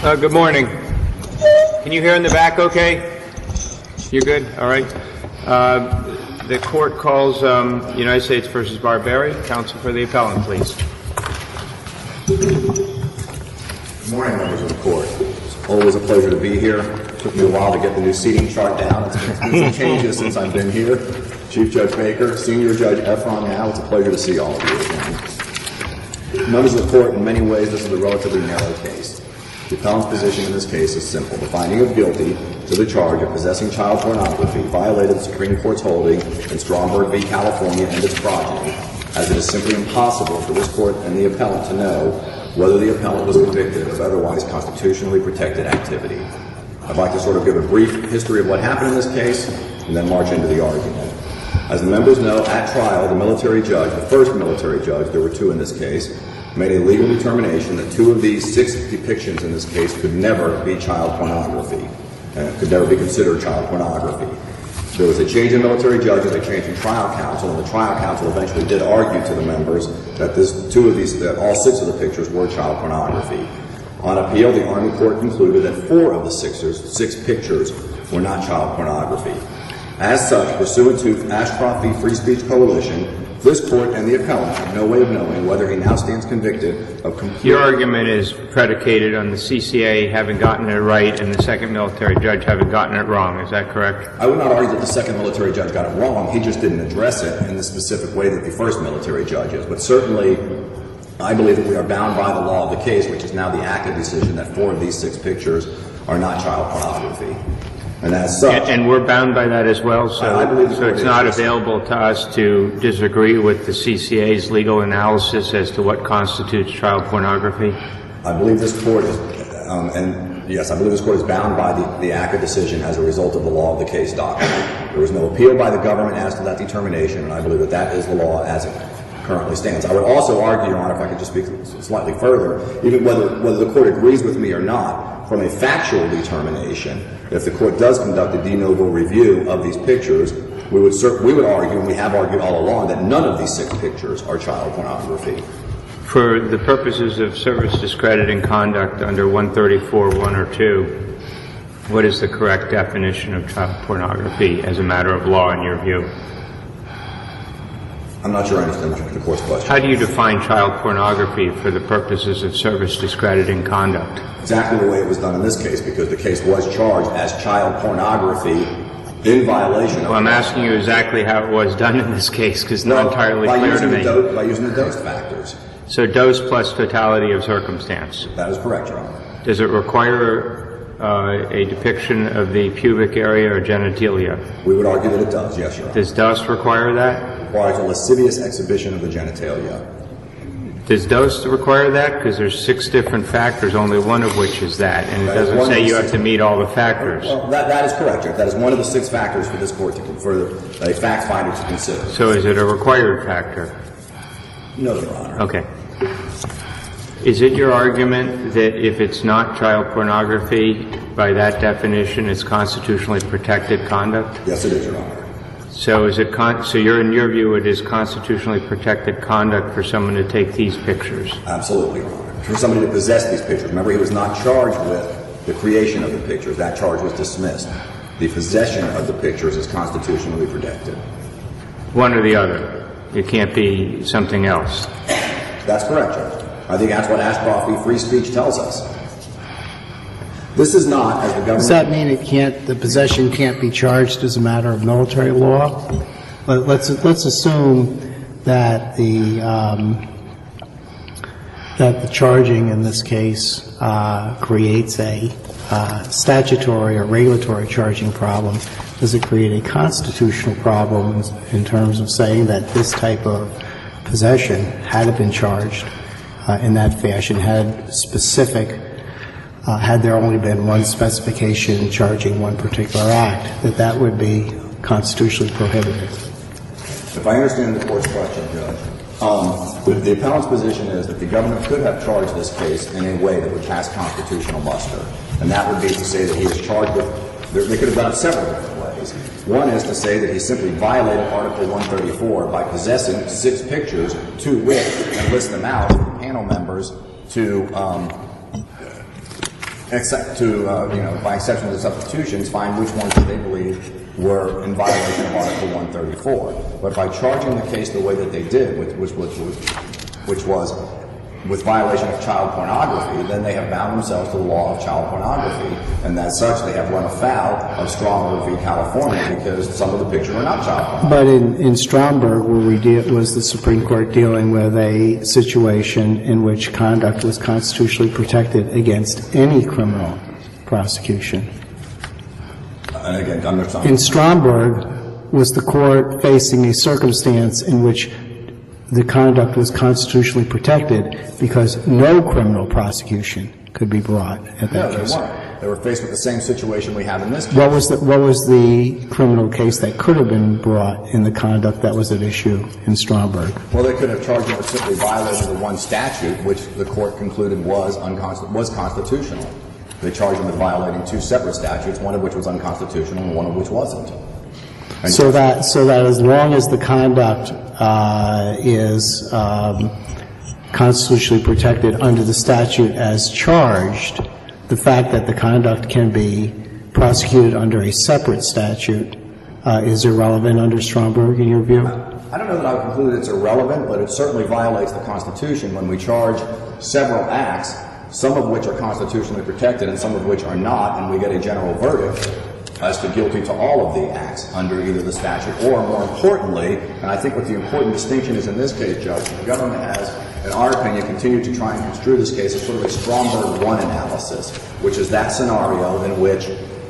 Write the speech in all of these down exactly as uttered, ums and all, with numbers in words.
Uh, good morning. Can you hear in the back okay? You're good? All right. Uh, the court calls um, United States versus Barberi. Counsel for the appellant, please. Good morning, members of the court. It's always a pleasure to be here. It took me a while to get the new seating chart down. It's been some changes since I've been here. Chief Judge Baker, Senior Judge Efron now. It's a pleasure to see all of you again. Members of the court, in many ways, this is a relatively narrow case. The appellant's position in this case is simple. The finding of guilty to the charge of possessing child pornography violated the Supreme Court's holding in Stromberg v. California and its progeny, as it is simply impossible for this court and the appellant to know whether the appellant was convicted of otherwise constitutionally protected activity. I'd like to sort of give a brief history of what happened in this case and then march into the argument. As the members know, at trial, the military judge, the first military judge, there were two in this case, made a legal determination that two of these six depictions in this case could never be child pornography, and could never be considered child pornography. There was a change in military judges, a change in trial counsel, and the trial counsel eventually did argue to the members that this, two of these, that all six of the pictures were child pornography. On appeal, the Army Court concluded that four of the sixers, six pictures were not child pornography. As such, pursuant to Ashcroft v. Free Speech Coalition, this court and the appellant have no way of knowing whether he now stands convicted of complete... Your argument is predicated on the C C A having gotten it right and the second military judge having gotten it wrong. Is that correct? I would not argue that the second military judge got it wrong. He just didn't address it in the specific way that the first military judge is. But certainly, I believe that we are bound by the law of the case, which is now the active decision that four of these six pictures are not child pornography. And as such, and, and we're bound by that as well, so, I believe so it's not available to us to disagree with the C C A's legal analysis as to what constitutes child pornography? I believe this court is, um, and yes, I believe this court is bound by the, the active decision as a result of the law of the case doctrine. There was no appeal by the government as to that determination, and I believe that that is the law as it currently stands. I would also argue, Your Honor, if I could just speak slightly further, even whether, whether the court agrees with me or not, from a factual determination, if the court does conduct a de novo review of these pictures, we would, cert- we would argue, and we have argued all along, that none of these six pictures are child pornography. For the purposes of service discrediting conduct under one thirty-four one or two, what is the correct definition of child pornography as a matter of law in your view? I'm not sure I understand the court's question. How do you define child pornography for the purposes of service discrediting conduct? Exactly the way it was done in this case, because the case was charged as child pornography in violation of... Well, I'm asking you exactly how it was done in this case, because it's not entirely clear to me. Do- by using the dose factors. So dose plus totality of circumstance. That is correct, Your Honor. Does it require uh, a depiction of the pubic area or genitalia? We would argue that it does, yes, Your Honor. Does dose require that? It requires a lascivious exhibition of the genitalia. Does dose require that? Because there's six different factors, only one of which is that, and it That doesn't say you have six. to meet all the factors. Well, that, that is correct, Your Honor. That is one of the six factors for this court to, for a fact finder to consider. So is it a required factor? No, Your Honor. Okay. Is it your argument that if it's not child pornography, by that definition, it's constitutionally protected conduct? Yes, it is, Your Honor. So is it con- so you're in your view it is constitutionally protected conduct for someone to take these pictures? Absolutely, Your Honor. For somebody to possess these pictures. Remember, he was not charged with the creation of the pictures. That charge was dismissed. The possession of the pictures is constitutionally protected. One or the other. It can't be something else. That's correct, Your Honor. I think that's what Ashcroft v. Free Speech tells us. This is not, as the government... Does that mean it can't, the possession can't be charged as a matter of military law? Let's, let's assume that the, um, that the charging in this case uh, creates a uh, statutory or regulatory charging problem. Does it create a constitutional problem in terms of saying that this type of possession, had it been charged uh, in that fashion, had specific Uh, had there only been one specification charging one particular act, that that would be constitutionally prohibited? If I understand the court's question, Judge, um, the, the appellant's position is that the government could have charged this case in a way that would pass constitutional muster. And that would be to say that he was charged with, they could have done it several different ways. One is to say that he simply violated Article one thirty-four by possessing six pictures to which, and list them out for panel members to, um, except to, uh, you know, by exception of the substitutions, find which ones they believe were in violation of Article one thirty-four. But by charging the case the way that they did, which, which, which, which was with violation of child pornography, then they have bound themselves to the law of child pornography, and as such, they have run afoul of Stromberg v. California because some of the pictures are not child pornography. But in, in Stromberg, where we de- was the Supreme Court dealing with a situation in which conduct was constitutionally protected against any criminal prosecution. And again, under some In Stromberg, was the court facing a circumstance in which the conduct was constitutionally protected because no criminal prosecution could be brought at that No, they case? weren't. They were faced with the same situation we have in this case. What was the, what was the criminal case that could have been brought in the conduct that was at issue in Stromberg? Well, they could have charged him for simply violating the one statute, which the court concluded was unconst- was constitutional. They charged him with violating two separate statutes, one of which was unconstitutional and one of which wasn't. And So that, so that as long as the conduct uh, is um, constitutionally protected under the statute as charged, the fact that the conduct can be prosecuted under a separate statute uh, is irrelevant under Stromberg, in your view? I don't know that I would conclude it's irrelevant, but it certainly violates the Constitution when we charge several acts, some of which are constitutionally protected and some of which are not, and we get a general verdict as to guilty to all of the acts under either the statute or, more importantly, and I think what the important distinction is in this case, Judge, the government has, in our opinion, continued to try and construe this case as sort of a Stromberg one analysis, which is that scenario in which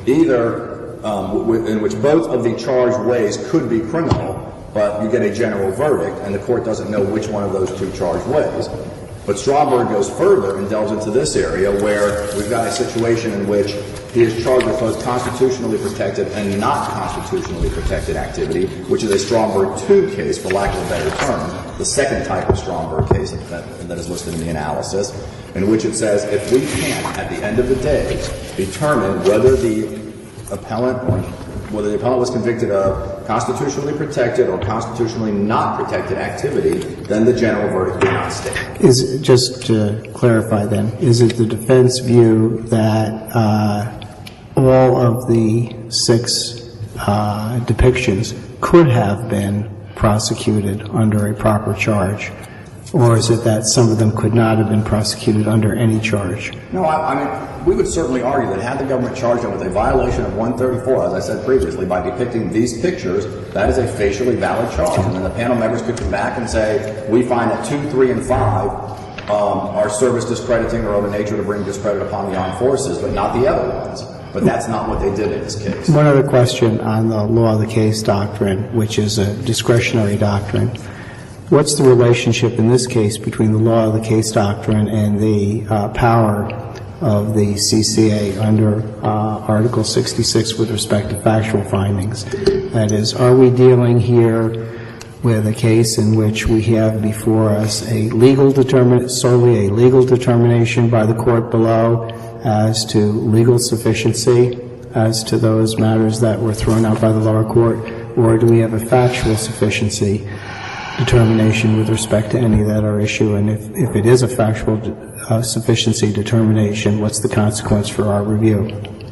either, um, w- in which both of the charged ways could be criminal, but you get a general verdict and the court doesn't know which one of those two charged ways. But Stromberg goes further and delves into this area where we've got a situation in which he is charged with both constitutionally protected and not constitutionally protected activity, which is a Stromberg two case, for lack of a better term, the second type of Stromberg case that, that is listed in the analysis, in which it says if we can't, at the end of the day, determine whether the appellant or whether the appellant was convicted of constitutionally protected or constitutionally not protected activity, then the general verdict will not stand. Is it, just to clarify then, is it the defense view that uh, all of the six uh, depictions could have been prosecuted under a proper charge, or is it that some of them could not have been prosecuted under any charge? No, I, I mean, we would certainly argue that had the government charged him with a violation of one thirty-four, as I said previously, by depicting these pictures, that is a facially valid charge. And then the panel members could come back and say, we find that two, three, and five um, are service discrediting or of a nature to bring discredit upon the armed forces, but not the other ones. But that's not what they did in this case. One other question on the law of the case doctrine, which is a discretionary doctrine. What's the relationship in this case between the law of the case doctrine and the uh, power of the C C A under uh, Article sixty-six with respect to factual findings? That is, are we dealing here with a case in which we have before us a legal determin- solely a legal determination by the court below as to legal sufficiency as to those matters that were thrown out by the lower court, or do we have a factual sufficiency determination with respect to any that are issue? And if, if it is a factual uh, sufficiency determination, what's the consequence for our review?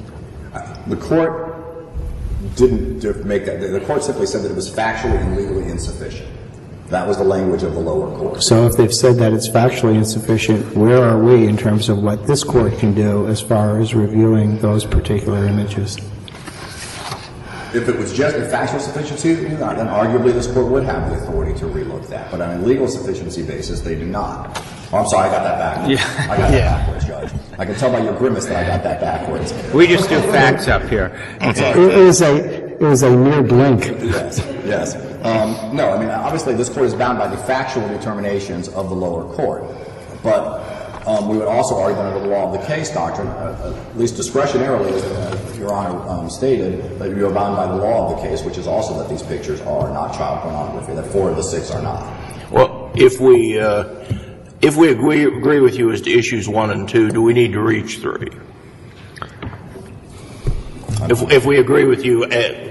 The court didn't make that. The court simply said that it was factually and legally insufficient. That was the language of the lower court. So if they've said that it's factually insufficient, where are we in terms of what this court can do as far as reviewing those particular images? If it was just a factual sufficiency, then arguably this court would have the authority to relook that. But on a legal sufficiency basis, they do not. Oh, I'm sorry, I got that backwards. Yeah. I got that Yeah. backwards, Judge. I can tell by your grimace that I got that backwards. We just do facts up here. It, it was a it was a mere blink. Yes, yes. Um, no, I mean, obviously this court is bound by the factual determinations of the lower court. But um, we would also argue that under the law of the case doctrine, uh, at least discretionarily, as uh, Your Honor um, stated, that you are bound by the law of the case, which is also that these pictures are not child pornography, that four of the six are not. Well, if we uh, if we agree, agree with you as to issues one and two, do we need to reach three? If, if we agree with you at,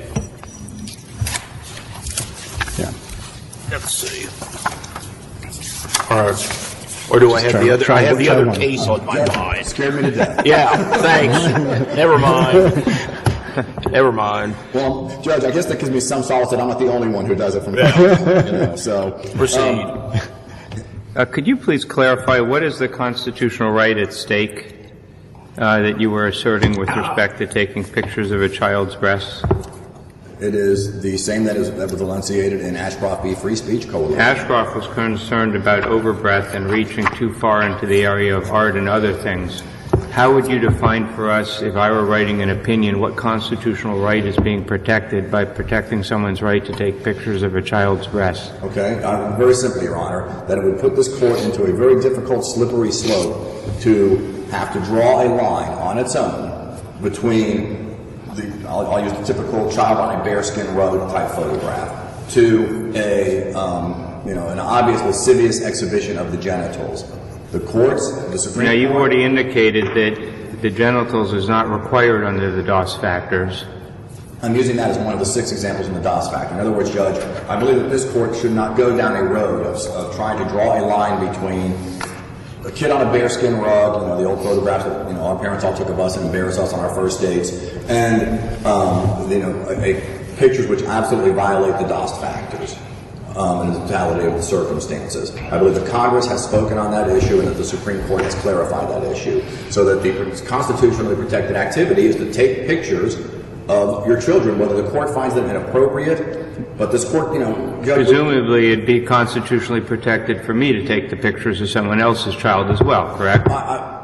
Yeah. let's see. All right. Or do I have try- the other, try- I have the try other one. case on my Judge, mind. scared me to death. Yeah, thanks. Never mind. Never mind. Well, Judge, I guess that gives me some solace that I'm not the only one who does it from home. You know, so Proceed. um, Uh, could you please clarify what is the constitutional right at stake uh, that you were asserting with respect to taking pictures of a child's breasts? it is the same that, is, that was enunciated in Ashcroft v. Free Speech Coalition. Ashcroft was concerned about overbreadth and reaching too far into the area of art and other things. How would you define for us, if I were writing an opinion, what constitutional right is being protected by protecting someone's right to take pictures of a child's breasts? Okay, uh, very simply, Your Honor, that it would put this court into a very difficult, slippery slope to have to draw a line on its own between the, I'll, I'll use the typical child on a bearskin rug type photograph, to a, um, you know, an obvious lascivious exhibition of the genitals. The courts, the Supreme Now, you've Court... already indicated that the genitals is not required under the DOS factors. I'm using that as one of the six examples in the DOS factor. In other words, Judge, I believe that this court should not go down a road of, of trying to draw a line between a kid on a bearskin rug, you know, the old photographs that, you know, our parents all took of us and embarrassed us on our first dates, and, um, you know, a, a pictures which absolutely violate the DOS factors. Um, in the totality of the circumstances. I believe that Congress has spoken on that issue and that the Supreme Court has clarified that issue, so that the constitutionally protected activity is to take pictures of your children, whether the court finds them inappropriate, but this court, you know... Judge, Presumably, it'd be constitutionally protected for me to take the pictures of someone else's child as well, correct? I, I,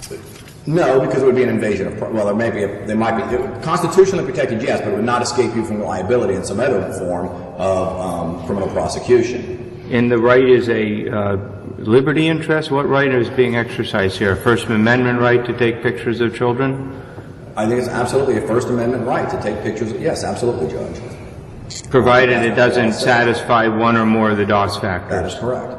no, because it would be an invasion of... Well, there may be... A, they might be... It, constitutionally protected, yes, but it would not escape you from liability in some other form of um, criminal prosecution. And the right is a uh, liberty interest? What right is being exercised here? A First Amendment right to take pictures of children? I think it's absolutely a First Amendment right to take pictures. Yes, absolutely, Judge. Provided it doesn't satisfy one or more of the DOS factors. That is correct.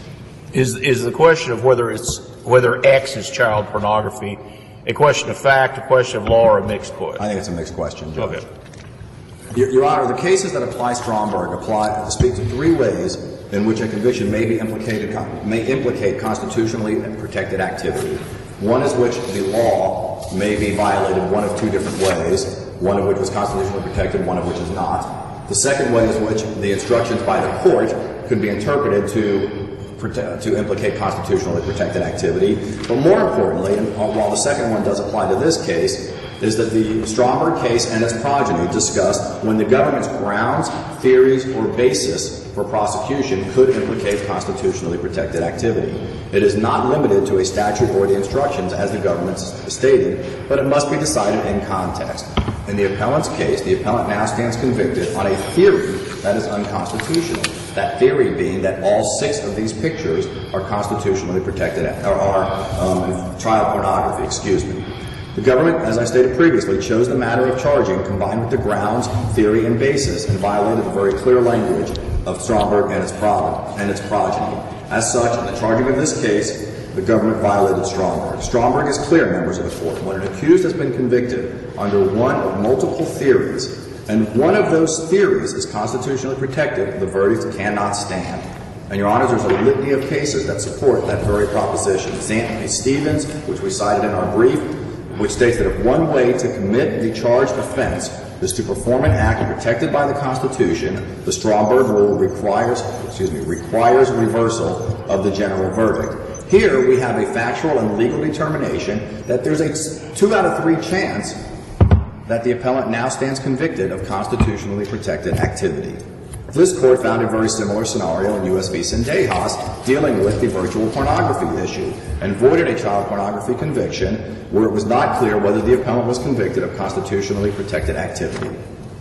Is, is the question of whether it's, whether X is child pornography a question of fact, a question of law, or a mixed question? I think it's a mixed question, Judge. Okay. Your, Your Honor, the cases that apply Stromberg apply speak to three ways in which a conviction may be implicated, may implicate constitutionally protected activity. One is which the law may be violated one of two different ways, one of which was constitutionally protected, one of which is not. The second way is which the instructions by the court could be interpreted to to implicate constitutionally protected activity. But more importantly, and while the second one does apply to this case, is that the Stromberg case and its progeny discussed when the government's grounds, theories, or basis for prosecution could implicate constitutionally protected activity. It is not limited to a statute or the instructions, as the government stated, but it must be decided in context. In the appellant's case, the appellant now stands convicted on a theory that is unconstitutional. That theory being that all six of these pictures are constitutionally protected, or are um, child pornography, excuse me. The government, as I stated previously, chose the matter of charging combined with the grounds, theory, and basis, and violated the very clear language of Stromberg and its, pro- and its progeny. As such, in the charging of this case, the government violated Stromberg. Stromberg is clear, members of the court. When an accused has been convicted under one of multiple theories, and one of those theories is constitutionally protected, the verdict cannot stand. And, Your Honors, there's a litany of cases that support that very proposition. Anthony Stevens, which we cited in our brief, which states that if one way to commit the charged offense is to perform an act protected by the Constitution, the Stromberg rule requires, excuse me, requires reversal of the general verdict. Here we have a factual and legal determination that there's a two out of three chance that the appellant now stands convicted of constitutionally protected activity. This court found a very similar scenario in U S v. Sendejas dealing with the virtual pornography issue and voided a child pornography conviction where it was not clear whether the appellant was convicted of constitutionally protected activity.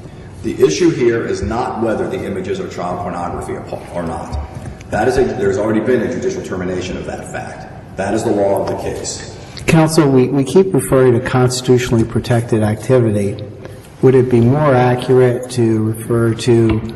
The issue here is not whether the images are child pornography or not. That is a, there's already been a judicial termination of that fact. That is the law of the case. Counsel, we, we keep referring to constitutionally protected activity. Would it be more accurate to refer to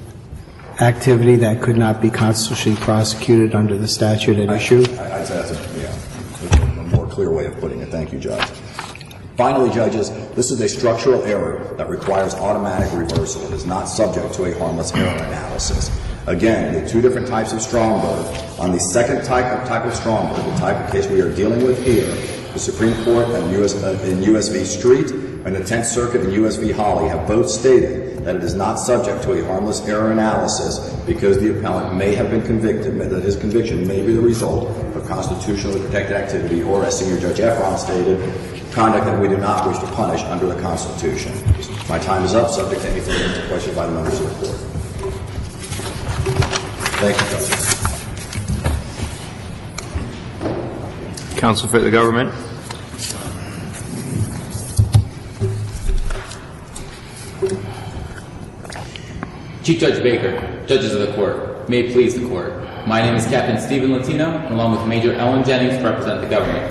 activity that could not be constitutionally prosecuted under the statute at issue? I, I'd say that's a, yeah, a more clear way of putting it. Thank you, Judge. Finally, judges, this is a structural error that requires automatic reversal. It is not subject to a harmless error analysis. Again, the two different types of Stromberg. On the second type of, type of Stromberg, the type of case we are dealing with here, the Supreme Court and U S, uh, in U S v. Street and the Tenth Circuit and U S v. Holly have both stated that it is not subject to a harmless error analysis because the appellant may have been convicted, that his conviction may be the result of constitutionally protected activity, or as Senior Judge Efron stated, conduct that we do not wish to punish under the Constitution. My time is up, subject to any further questions by the members of the Court. Thank you, Justice. Counsel for the government. Chief Judge Baker, judges of the court, may it please the court. My name is Captain Stephen Latino, and along with Major Ellen Jennings, represent the government.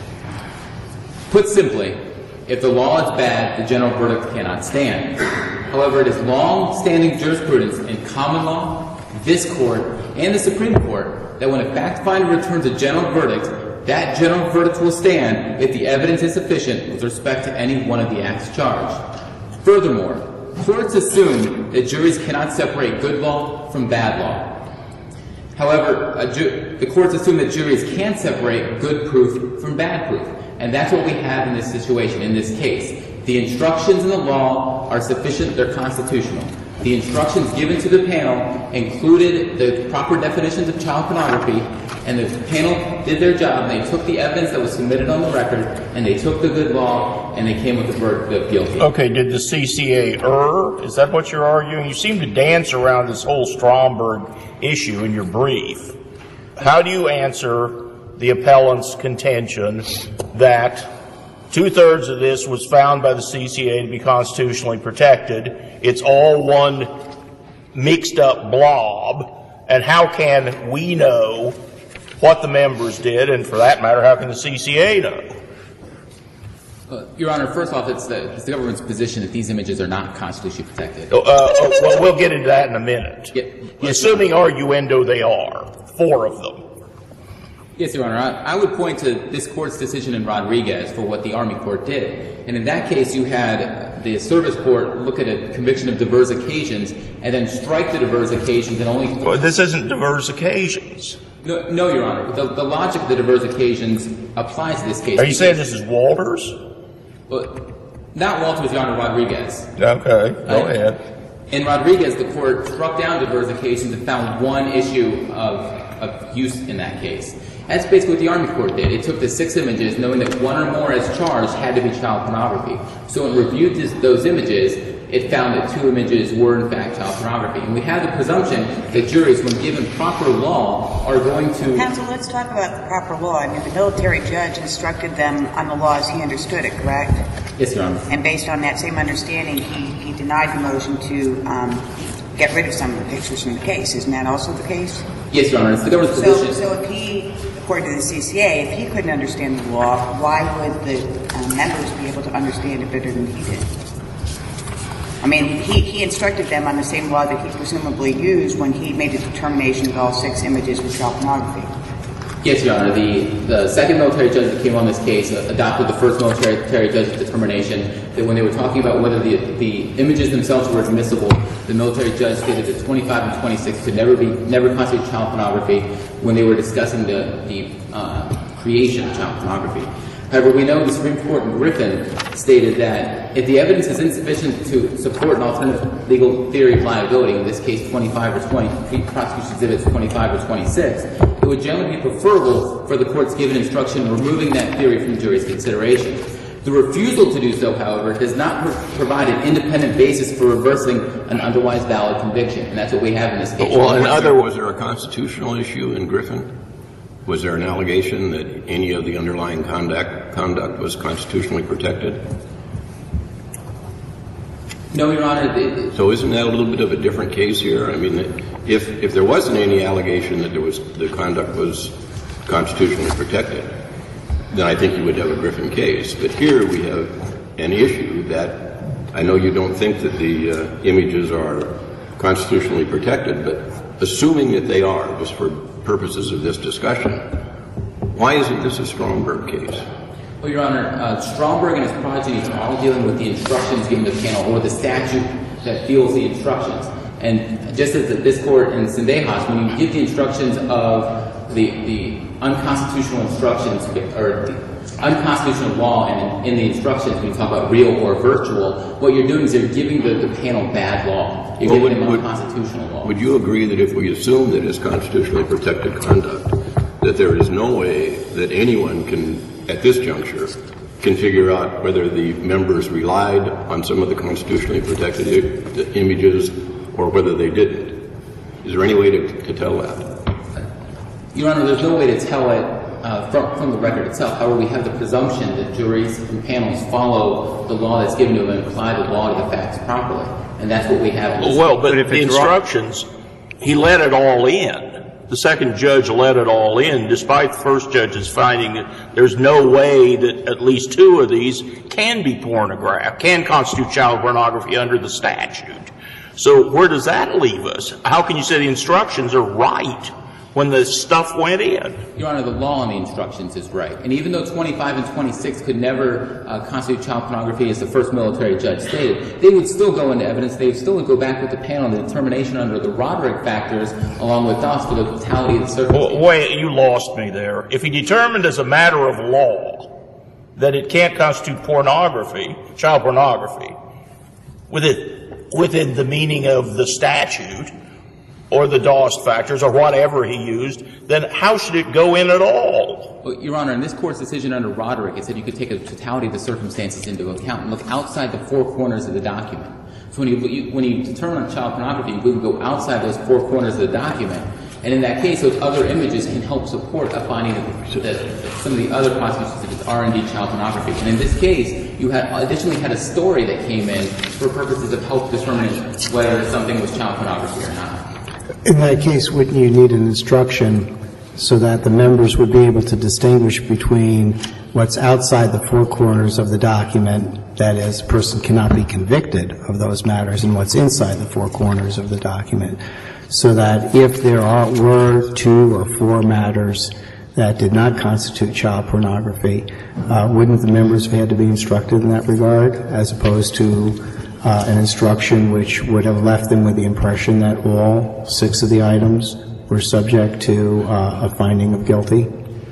Put simply, if the law is bad, the general verdict cannot stand. However, it is long-standing jurisprudence in common law, this court, and the Supreme Court that when a fact finder returns a general verdict, that general verdict will stand if the evidence is sufficient with respect to any one of the acts charged. Furthermore, courts assume that juries cannot separate good law from bad law. However, ju- the courts assume that juries can separate good proof from bad proof. And that's what we have in this situation, in this case. The instructions in the law are sufficient, they're constitutional. The instructions given to the panel included the proper definitions of child pornography, and the panel did their job. They took the evidence that was submitted on the record, and they took the good law, and they came with the verdict of guilty. Okay, did the C C A err? Is that what you're arguing? You seem to dance around this whole Stromberg issue in your brief. How do you answer the appellant's contention that two-thirds of this was found by the C C A to be constitutionally protected? It's all one mixed-up blob, and how can we know what the members did, and for that matter, how can the C C A know? Uh, Your Honor, first off, it's the, it's the government's position that these images are not constitutionally protected. Uh, uh, well, we'll get into that in a minute. Yeah, yes, Assuming arguendo they are, four of them. Yes, Your Honor. I, I would point to this court's decision in Rodriguez for what the Army court did. And in that case, you had the service court look at a conviction of diverse occasions and then strike the diverse occasions and only... Well, this isn't diverse occasions. No, no, Your Honor. The, the logic of the diverse occasions applies to this case. Are you saying this is Walters? Well, not Walters, Your Honor, Rodriguez. Okay, go I, ahead. In Rodriguez, the court struck down diverse occasions and found one issue of, of use in that case. That's basically what the Army court did. It took the six images, knowing that one or more as charged had to be child pornography. So it reviewed this, those images, it found that two images were in fact child pornography. And we have the presumption that juries, when given proper law, are going to... Counsel, let's talk about the proper law. I mean, the military judge instructed them on the law as he understood it, correct? Yes, Your Honor. And based on that same understanding, he, he denied the motion to um, get rid of some of the pictures from the case. Isn't that also the case? Yes, Your Honor. It's the government's So, position. so if he, according to the C C A, if he couldn't understand the law, why would the um, members be able to understand it better than he did? I mean, he, he instructed them on the same law that he presumably used when he made the determination that all six images were child pornography. Yes, Your Honor. The, the second military judge that came on this case adopted the first military judge's determination that when they were talking about whether the, the images themselves were admissible, the military judge stated that twenty-five and twenty-six could never be, never constitute child pornography when they were discussing the, the uh, creation of child pornography. However, we know the Supreme Court in Griffin stated that if the evidence is insufficient to support an alternative legal theory of liability, in this case twenty-five or twenty, prosecution exhibits twenty-five or twenty-six, it would generally be preferable for the court's given instruction removing that theory from the jury's consideration. The refusal to do so, however, does not pro- provide an independent basis for reversing an otherwise valid conviction, and that's what we have in this case. Well, in other was there a constitutional issue in Griffin? Was there an allegation that any of the underlying conduct conduct was constitutionally protected? No, Your Honor. It, so isn't that a little bit of a different case here? I mean, if if there wasn't any allegation that there was the conduct was constitutionally protected, then I think you would have a Griffin case. But here we have an issue that I know you don't think that the uh, images are constitutionally protected, but assuming that they are, just for purposes of this discussion, why isn't this a Stromberg case? Well, Your Honor, uh, Stromberg and his progeny are all dealing with the instructions given to the panel or the statute that deals the instructions. And just as this court in Sendejas, when you give the instructions of the, the unconstitutional instructions, or the unconstitutional law and in, in the instructions, when you talk about real or virtual, what you're doing is you're giving the, the panel bad law. You're well, giving would, them unconstitutional law. Would you agree that if we assume that it's constitutionally protected conduct, that there is no way that anyone can, at this juncture, can figure out whether the members relied on some of the constitutionally protected I- images or whether they didn't? Is there any way to, to tell that? Your Honor, there's no way to tell it uh, from, from the record itself. However, we have the presumption that juries and panels follow the law that's given to them and apply the law to the facts properly. And that's what we have in this Well, but, but if the it's instructions, he let it all in. The second judge let it all in, despite the first judge's finding that there's no way that at least two of these can be pornographic, can constitute child pornography under the statute. So where does that leave us? How can you say the instructions are right when the stuff went in? Your Honor, the law on the instructions is right. And even though twenty-five and twenty-six could never uh, constitute child pornography, as the first military judge stated, they would still go into evidence. They would still go back with the panel, the determination under the Roderick factors, along with Doss, for the totality of the circumstances. Well, wait, you lost me there. If he determined as a matter of law that it can't constitute pornography, child pornography, within, within the meaning of the statute, or the Doss factors, or whatever he used, then how should it go in at all? Well, Your Honor, in this Court's decision under Roderick, it said you could take a totality of the circumstances into account and look outside the four corners of the document. So when you, you when you determine child pornography, you would go outside those four corners of the document. And in that case, those other images can help support a finding that, that some of the other prosecutions, such as are indeed child pornography. And in this case, you had additionally had a story that came in for purposes of help determining whether something was child pornography or not. In that case, wouldn't you need an instruction so that the members would be able to distinguish between what's outside the four corners of the document, that is, a person cannot be convicted of those matters, and what's inside the four corners of the document, so that if there are, were two or four matters that did not constitute child pornography, uh, wouldn't the members have had to be instructed in that regard, as opposed to Uh, an instruction which would have left them with the impression that all six of the items were subject to uh, a finding of guilty?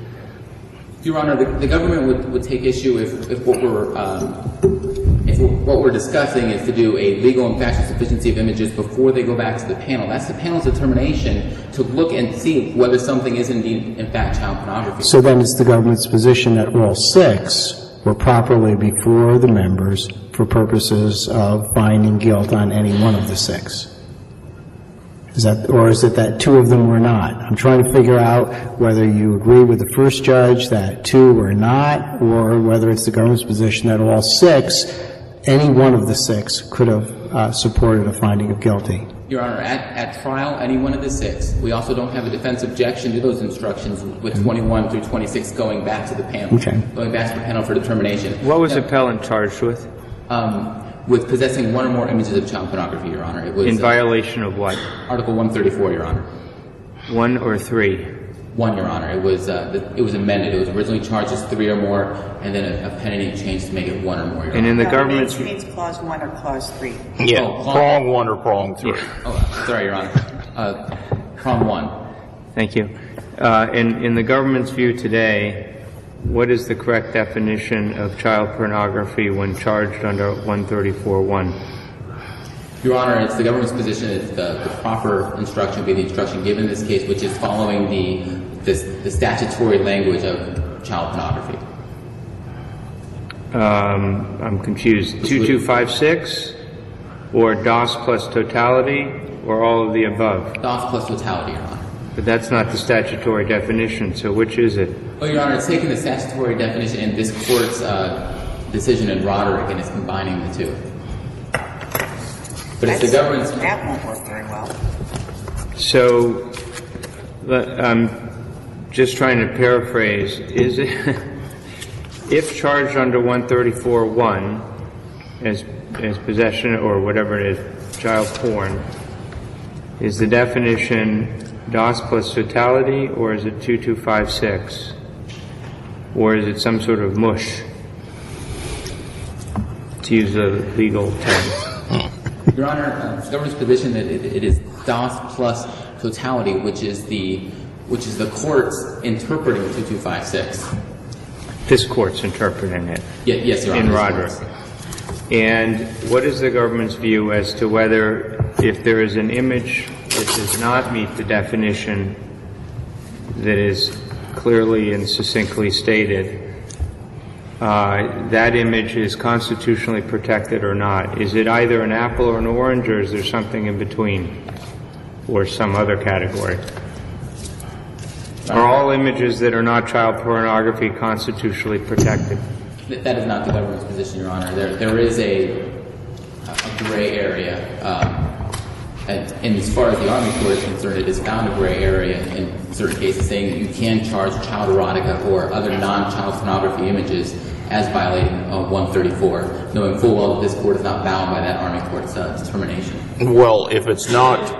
Your Honor, the, the government would, would take issue if, if what we're um, if what we're discussing is to do a legal and factual sufficiency of images before they go back to the panel. That's the panel's determination to look and see whether something is indeed, in fact, child pornography. So then it's the government's position that all six were properly before the members for purposes of finding guilt on any one of the six. Is that, or is it that two of them were not? I'm trying to figure out whether you agree with the first judge that two were not, or whether it's the government's position that all six, any one of the six, could have uh, supported a finding of guilty. Your Honor, at, at trial, any one of the six. We also don't have a defense objection to those instructions with twenty-one through twenty-six going back to the panel. Okay. Going back to the panel for determination. What was now, appellant charged with? Um, with possessing one or more images of child pornography, Your Honor. It was In uh, violation of what? Article one thirty-four, Your Honor. One or three? One, Your Honor. It was uh, the, it was amended. It was originally charged as three or more, and then a, a penalty changed to make it one or more, Your And Honor. in the No, government's... it means clause one or clause three. Yeah, Oh, prong one or prong three. Oh, sorry, Your Honor. Uh, prong one. Thank you. Uh, in, in the government's view today, what is the correct definition of child pornography when charged under one thirty-four one? Your Honor, it's the government's position that the, the proper instruction would be the instruction given in this case, which is following the, the, the statutory language of child pornography. Um, I'm confused. two two five six or Doss plus totality or all of the above? Doss plus totality, Your Honor. But that's not the statutory definition, so which is it? Well, Your Honor, it's taking the statutory definition in this Court's uh, decision in Roderick and it's combining the two. But it's the government's... That won't work very well. So, le- I'm just trying to paraphrase. Is it, if charged under one thirty-four one as, as possession or whatever it is, child porn, is the definition Doss plus totality, or is it two two five six? Or is it some sort of mush, to use a legal term? Your Honor, uh, the government's position that it, it is DOS plus totality, which is the which is the court's interpreting two two five six. This court's interpreting it. Yeah, yes, Your Honor. In Roderick. And what is the government's view as to whether, if there is an image that does not meet the definition that is clearly and succinctly stated, uh, that image is constitutionally protected or not? Is it either an apple or an orange, or is there something in between, or some other category? Are all images that are not child pornography constitutionally protected? That is not the government's position, Your Honor. There, there is a, a gray area, um, and, and as far as the Army Court is concerned, it has found a gray area in certain cases, saying that you can charge child erotica or other non-child pornography images as violating uh, one thirty-four, knowing full well that this court is not bound by that Army Court's uh, determination. Well, if it's not,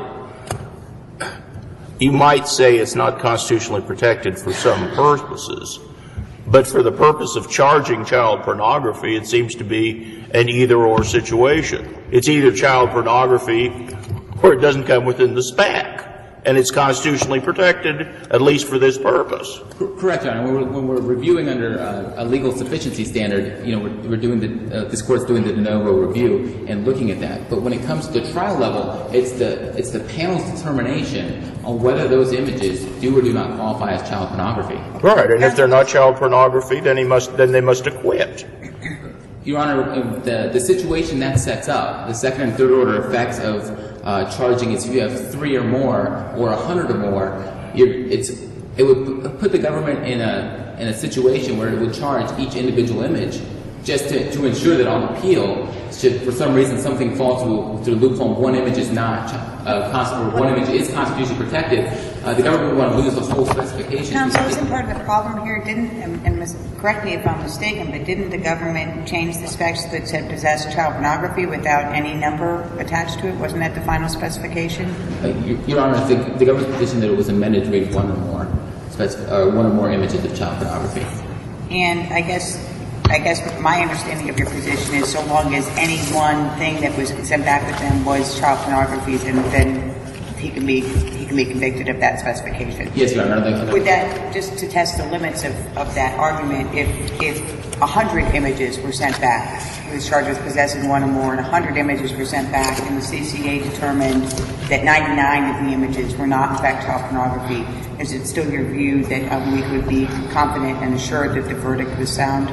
you might say it's not constitutionally protected for some purposes, but for the purpose of charging child pornography, it seems to be an either-or situation. It's either child pornography or it doesn't come within the spec, and it's constitutionally protected, at least for this purpose. Correct, Your Honor. When we're, when we're reviewing under uh, a legal sufficiency standard, you know, we're, we're doing the, uh, this court's doing the de novo review and looking at that. But when it comes to the trial level, it's the, it's the panel's determination on whether those images do or do not qualify as child pornography. Right, and if they're not child pornography, then he must, then they must acquit. Your Honor, the, the situation that sets up, the second and third order effects of uh, charging is if you have three or more or a hundred or more, you're, it's, it would put the government in a, in a situation where it would charge each individual image just to, to ensure that on appeal, should for some reason something falls through, through the loophole, one image is not, uh, const- or one image is constitutionally protected, uh, the government would want to lose those whole specifications. Counsel, isn't part of the problem here, didn't, and, and mis- correct me if I'm mistaken, but didn't the government change the specs that said possess child pornography without any number attached to it? Wasn't that the final specification? Uh, Your, Your Honor, the, the government's position that it was amended to read one or more, specif- uh, one or more images of child pornography. And I guess, I guess my understanding of your position is so long as any one thing that was sent back with them was child pornography, then, then he can be he can be convicted of that specification. Yes, Your Honor. The, the, Would that, just to test the limits of, of that argument, if if a hundred images were sent back, he was charged with possessing one or more, and a hundred images were sent back, and the C C A determined that ninety-nine of the images were not in fact child pornography, is it still your view that um, we could be confident and assured that the verdict was sound?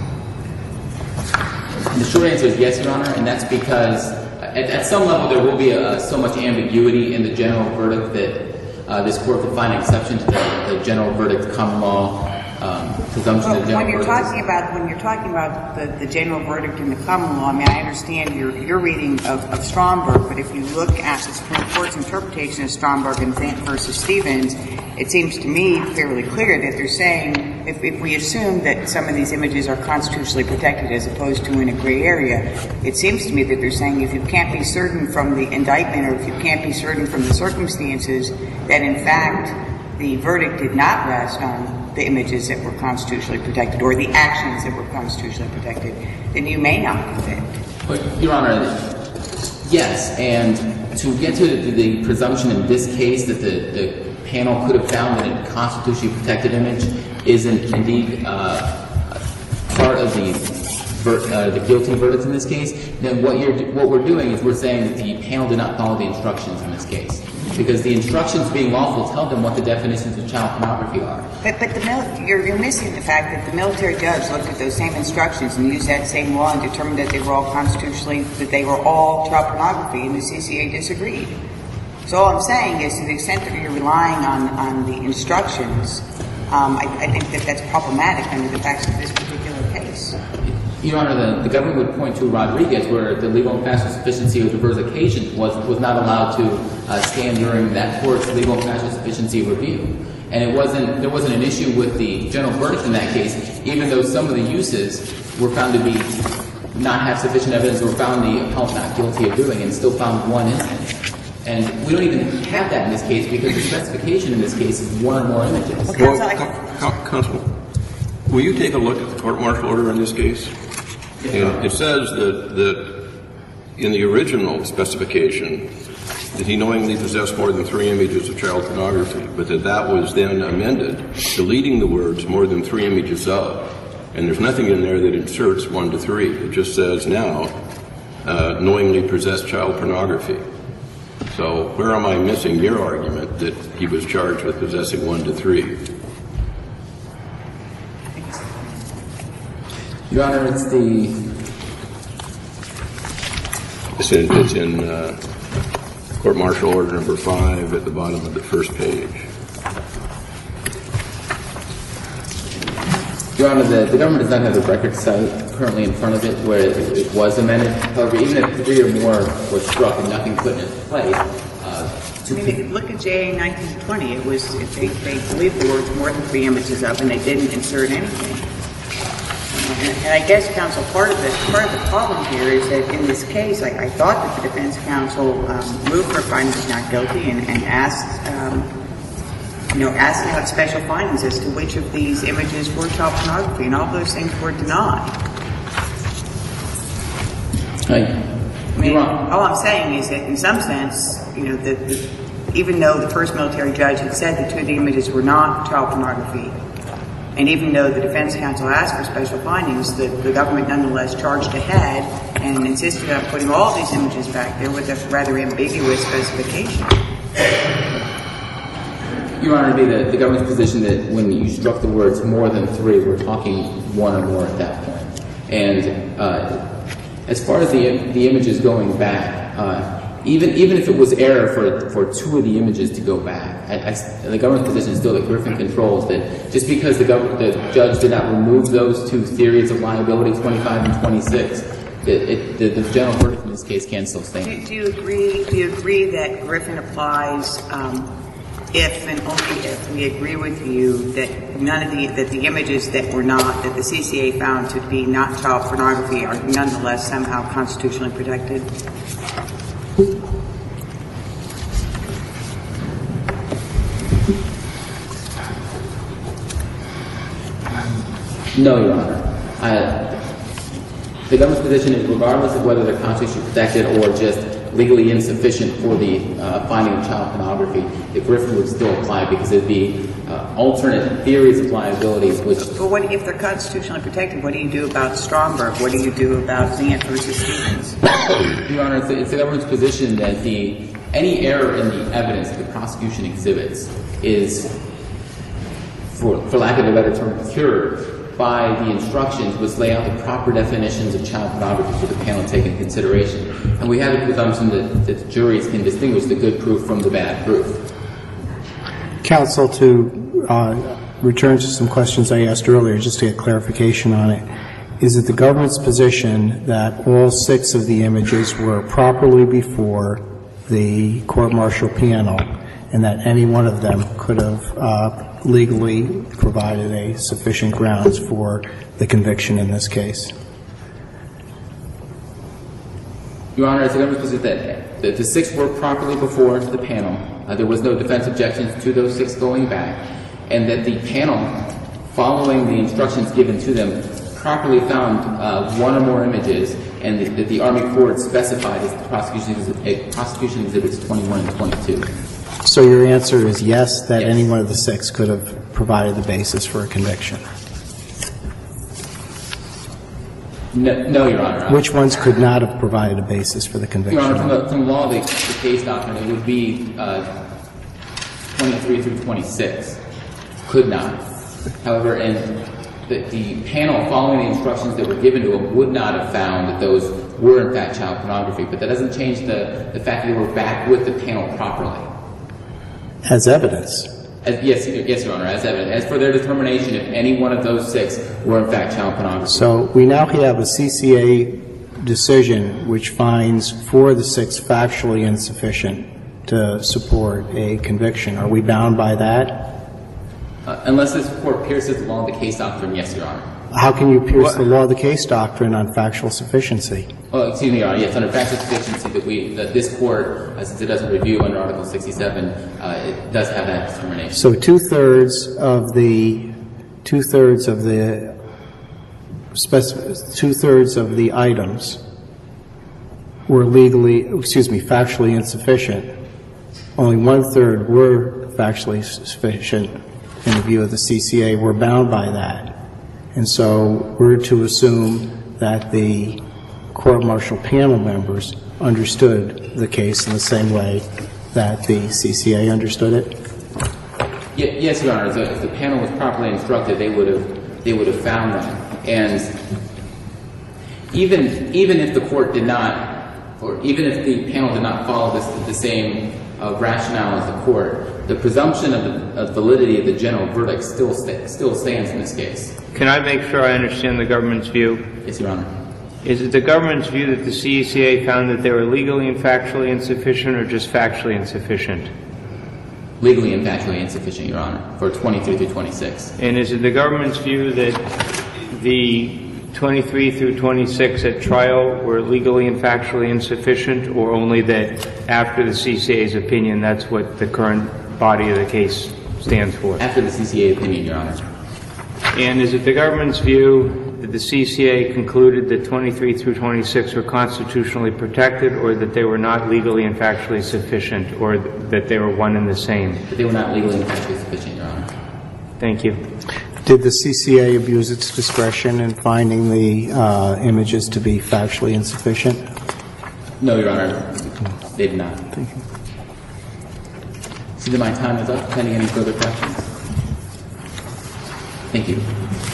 The short answer is yes, Your Honor, and that's because at, at some level there will be a, so much ambiguity in the general verdict that uh, this court could find an exception to the, the general verdict common law um, presumption Well, of general when you're verdict. talking about when you're talking about the, the general verdict in the common law, I mean, I understand your your reading of, of Stromberg, but if you look at the Supreme Court's interpretation of Stromberg and Zant versus Stevens, it seems to me fairly clear that they're saying if, if we assume that some of these images are constitutionally protected as opposed to in a gray area, it seems to me that they're saying if you can't be certain from the indictment or if you can't be certain from the circumstances that in fact the verdict did not rest on the images that were constitutionally protected or the actions that were constitutionally protected, then you may not convict. But, Your Honor, yes, and to get to the, the presumption in this case that the, the panel could have found that a constitutionally protected image isn't indeed uh, part of the ver- uh, the guilty verdict in this case, then what you're what we're doing is we're saying that the panel did not follow the instructions in this case. Because the instructions being lawful tell them what the definitions of child pornography are. But, but the mil- you're, you're missing the fact that the military judge looked at those same instructions and used that same law and determined that they were all constitutionally, that they were all child pornography, and the C C A disagreed. So all I'm saying is to the extent that you're relying on, on the instructions, um, I, I think that that's problematic under the facts of this particular case. Your Honor, the, the government would point to Rodriguez, where the legal and factual sufficiency of diverse occasions was, was not allowed to uh, stand during that court's legal and factual sufficiency review. And it wasn't, there wasn't an issue with the general verdict in that case, even though some of the uses were found to be not have sufficient evidence or found the appellant not guilty of doing and still found one instance. And we don't even have that in this case because the specification in this case is one or more images. Well, Well, Counsel, will you take a look at the court-martial order in this case? And it says that, that in the original specification that he knowingly possessed more than three images of child pornography, but that that was then amended, deleting the words more than three images of. And there's nothing in there that inserts one to three. It just says now, uh, knowingly possessed child pornography. So where am I missing your argument that he was charged with possessing one to three? Your Honor, it's the... It's in, it's in uh, Court Martial Order number five at the bottom of the first page. Your Honor, the, the government does not have the record site currently in front of it where it, it was amended. However, even if three or more were struck and nothing put into place, uh, I mean, if you look at J A nineteen twenty, it was, if they, they believed there were more than three images of, and they didn't insert anything. And, and I guess, counsel, part of the part of the problem here is that in this case, I, I thought that the defense counsel um, moved for findings not guilty and, and asked, um, you know, asked to have special findings as to which of these images were child pornography, and all those things were denied. I, I mean, all I'm saying is that in some sense, you know, the, the, even though the first military judge had said that two of the images were not child pornography, and even though the defense counsel asked for special findings, the, the government nonetheless charged ahead and insisted on putting all these images back there with a rather ambiguous specification. Your Honor, it'd be the, the government's position that when you struck the words more than three, we're talking one or more at that point. And uh, as far as the the images going back, uh, even even if it was error for for two of the images to go back, I, I, the government's position is still that Griffin controls that just because the government the judge did not remove those two theories of liability, twenty-five and twenty-six, it, it, the, the general verdict in this case can still stand. Do, do you agree? Do you agree that Griffin applies? Um, If and only if we agree with you that none of the that the images that were not that the C C A found to be not child pornography are nonetheless somehow constitutionally protected? No, Your Honor. I, the government's position is regardless of whether they're constitutionally protected or just legally insufficient for the uh, finding of child pornography, the Griffin would still apply because it'd be uh, alternate theories of liability which... But what if they're constitutionally protected? What do you do about Stromberg? What do you do about Zant versus Stevens? Your Honor, it's the, it's the government's position that the any error in the evidence that the prosecution exhibits is, for, for lack of a better term, cured by the instructions which lay out the proper definitions of child pornography for the panel to take into consideration. And we have a presumption that, that juries can distinguish the good proof from the bad proof. Counsel, to uh, return to some questions I asked earlier, just to get clarification on it, is it the government's position that all six of the images were properly before the court-martial panel and that any one of them could have uh, legally provided a sufficient grounds for the conviction in this case? Your Honor, it's the government's position that the, the six were properly before the panel. Uh, there was no defense objections to those six going back, and that the panel, following the instructions given to them, properly found uh, one or more images, and that the, the Army Court specified as the prosecution, uh, prosecution exhibits twenty-one and twenty-two. So your answer is yes, that Yes. any one of the six could have provided the basis for a conviction? No, no, Your Honor. Which ones could not have provided a basis for the conviction? Your Honor, from the, from the law of the, the case doctrine, it would be uh, twenty-three through twenty-six. Could not. However, and the, the panel, following the instructions that were given to them, would not have found that those were, in fact, child pornography. But that doesn't change the, the fact that they were back with the panel properly. As evidence? As, yes, yes, Your Honor, as evidence. As for their determination if any one of those six were, in fact, child pornography. So we now have a C C A decision which finds four of the six factually insufficient to support a conviction. Are we bound by that? Uh, unless this Court pierces the law of the case doctrine, yes, Your Honor. How can you pierce the law of the case doctrine on factual sufficiency? Well, excuse me, Your Honor. Yes, under factual sufficiency that we, that this Court, uh, since it doesn't review under Article sixty-seven, uh, it does have that determination. So two-thirds of the two-thirds of the speci- two-thirds of the items were legally, excuse me, factually insufficient. Only one-third were factually sufficient in the view of the C C A. We're bound by that. And so we're to assume that the court-martial panel members understood the case in the same way that the C C A understood it? Ye- Yes, Your Honor. If the panel was properly instructed, they would have they would have found them. And even even if the court did not, or even if the panel did not follow this, the same uh, rationale as the court, the presumption of, the, of validity of the general verdict still sta- still stands in this case. Can I make sure I understand the government's view? Yes, Your Honor. Is it the government's view that the C C A found that they were legally and factually insufficient, or just factually insufficient? Legally and factually insufficient, Your Honor, for twenty-three through twenty-six. And is it the government's view that the twenty-three through twenty-six at trial were legally and factually insufficient, or only that after the C C A's opinion, that's what the current body of the case stands for? After the C C A opinion, Your Honor. And is it the government's view that the C C A concluded that twenty-three through twenty-six were constitutionally protected, or that they were not legally and factually sufficient, or that they were one and the same? That they were not legally and factually sufficient, Your Honor. Thank you. Did the C C A abuse its discretion in finding the uh, images to be factually insufficient? No, Your Honor. They did not. Thank you. See that my time is up. Pending any further questions? Thank you.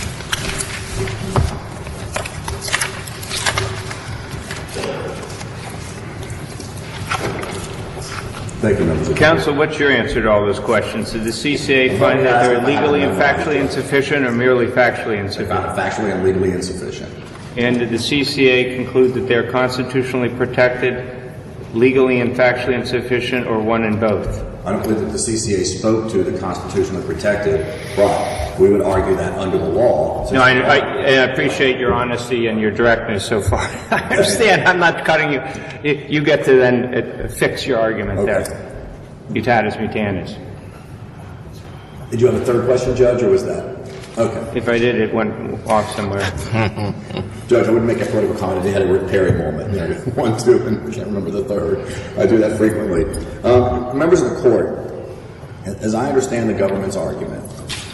Thank you, members of the Counsel, what's your answer to all those questions? Did the C C A find that they were legally and factually insufficient, or merely factually They insufficient? found it factually and legally insufficient. And did the C C A conclude that they're constitutionally protected, legally and factually insufficient, or one and both? I don't believe that the C C A spoke to the constitutionally protected, but we would argue that under the law. No, I, I, I appreciate your honesty and your directness so far. I understand. I'm not cutting you. You get to then uh, fix your argument Okay. there. Mutatis mutandis. Did you have a third question, Judge, or was that? Okay. If I did, it went off somewhere. Judge, I wouldn't make a political comment. They had a Rick Perry moment. You know, one, two, and I can't remember the third. I do that frequently. Um, members of the court, as I understand the government's argument,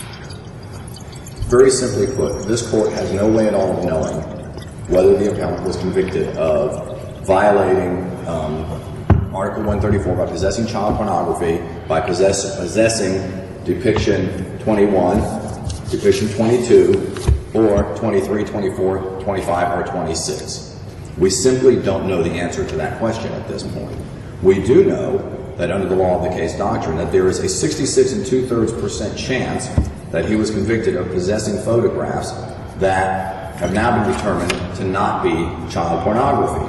very simply put, this court has no way at all of knowing whether the appellant was convicted of violating um, Article one thirty-four by possessing child pornography, by possess- possessing depiction twenty-one, depiction twenty-two, or twenty-three, twenty-four, twenty-five, or twenty-six. We simply don't know the answer to that question at this point. We do know that under the law of the case doctrine that there is a sixty-six and two-thirds percent chance that he was convicted of possessing photographs that have now been determined to not be child pornography.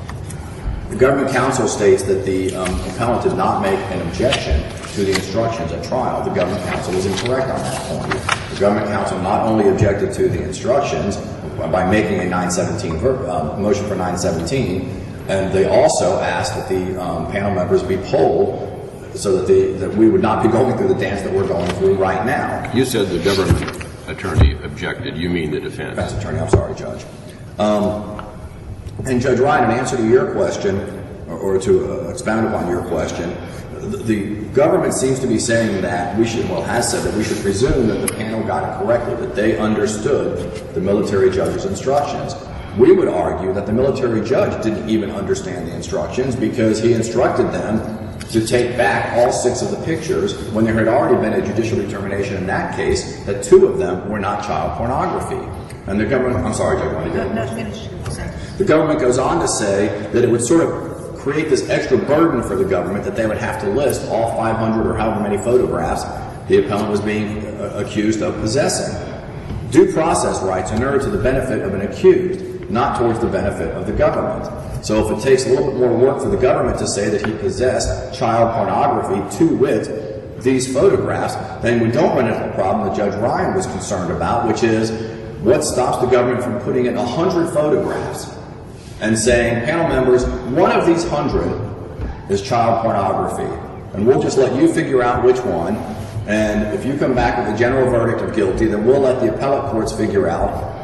The government counsel states that the um, appellant did not make an objection to the instructions at trial. The government counsel was incorrect on that point. The government counsel not only objected to the instructions by making a nine seventeen ver- uh, motion for nine seventeen, and they also asked that the um, panel members be polled so that, the, that we would not be going through the dance that we're going through right now. You said the government attorney objected. You mean the defense? Defense attorney, I'm sorry, Judge. Um, and Judge Ryan, in answer to your question, or, or to uh, expound upon your question, the, the government seems to be saying that we should, well, has said that we should presume that the panel got it correctly, that they understood the military judge's instructions. We would argue that the military judge didn't even understand the instructions because he instructed them to take back all six of the pictures when there had already been a judicial determination in that case that two of them were not child pornography. And the government, I'm sorry, Judge, want to No, no, finish. The government goes on to say that it would sort of create this extra burden for the government that they would have to list all five hundred or however many photographs the appellant was being uh, accused of possessing. Due process rights inure to the benefit of an accused, not towards the benefit of the government. So if it takes a little bit more work for the government to say that he possessed child pornography, to wit, these photographs, then we don't run into the problem that Judge Ryan was concerned about, which is what stops the government from putting in one hundred photographs and saying, panel members, one of these hundred is child pornography, and we'll just let you figure out which one, and if you come back with a general verdict of guilty, then we'll let the appellate courts figure out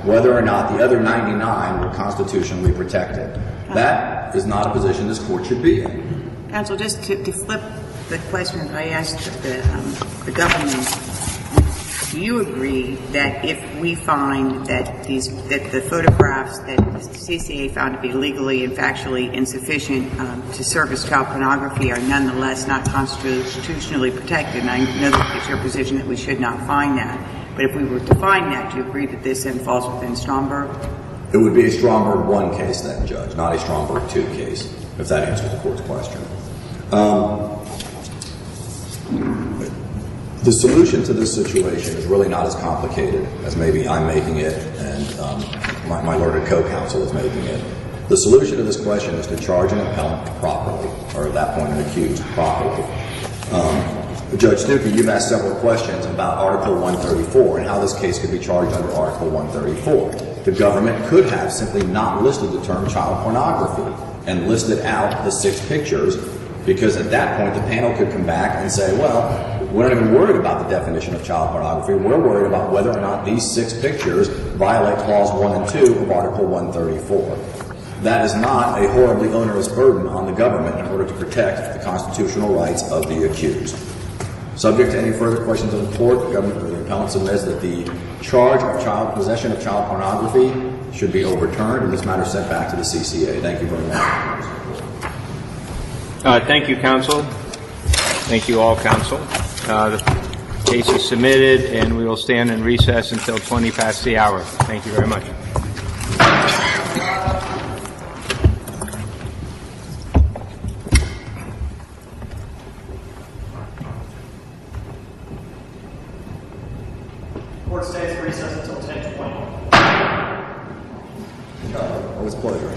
whether or not the other ninety-nine were constitutionally protected. That is not a position this court should be in. Counsel, just to, to flip the question I asked the, um, the government, do you agree that if we find that these that the photographs that the C C A found to be legally and factually insufficient um, to serve as child pornography are nonetheless not constitutionally protected? And I know that it's your position that we should not find that. But if we were to find that, do you agree that this then falls within Stromberg? It would be a Stromberg one case then, Judge, not a Stromberg two case, if that answers the court's question. Um, the solution to this situation is really not as complicated as maybe I'm making it and um, my, my learned co-counsel is making it. The solution to this question is to charge an appellant properly, or at that point an accused properly. Um, Judge Stuckey, you've asked several questions about Article one thirty-four and how this case could be charged under Article one thirty-four. The government could have simply not listed the term child pornography and listed out the six pictures, because at that point the panel could come back and say, well, we're not even worried about the definition of child pornography. We're worried about whether or not these six pictures violate Clause one and two of Article one thirty-four. That is not a horribly onerous burden on the government in order to protect the constitutional rights of the accused. Subject to any further questions of the court, the government or the appellant submits that the charge of child possession of child pornography should be overturned and this matter sent back to the C C A. Thank you very much. Uh, thank you, counsel. Thank you all, counsel. Uh, the case is submitted, and we will stand in recess until twenty past the hour. Thank you very much. Court stays recess until ten twenty. Always a pleasure.